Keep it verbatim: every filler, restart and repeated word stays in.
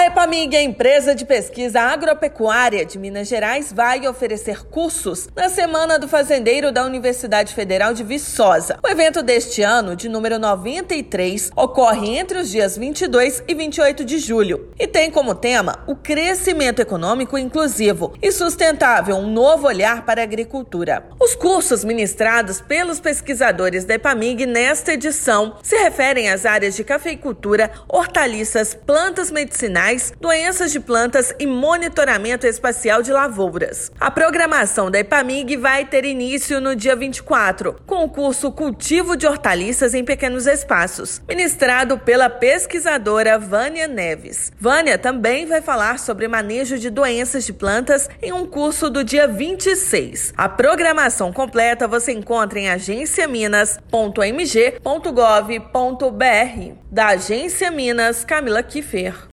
A EPAMIG, a empresa de pesquisa agropecuária de Minas Gerais, vai oferecer cursos na Semana do Fazendeiro da Universidade Federal de Viçosa. O evento deste ano, de número noventa e três, ocorre entre os dias vinte e dois e vinte e oito de julho e tem como tema o crescimento econômico inclusivo e sustentável, um novo olhar para a agricultura. Os cursos ministrados pelos pesquisadores da EPAMIG nesta edição se referem às áreas de cafeicultura, hortaliças, plantas medicinais, doenças de plantas e monitoramento espacial de lavouras. A programação da EPAMIG vai ter início no dia vinte e quatro, com o curso Cultivo de Hortaliças em Pequenos Espaços, ministrado pela pesquisadora Vânia Neves. Vânia também vai falar sobre manejo de doenças de plantas em um curso do dia vinte e seis. A programação completa você encontra em agência minas ponto m g ponto gov ponto b r. Da Agência Minas, Camila Kiffer.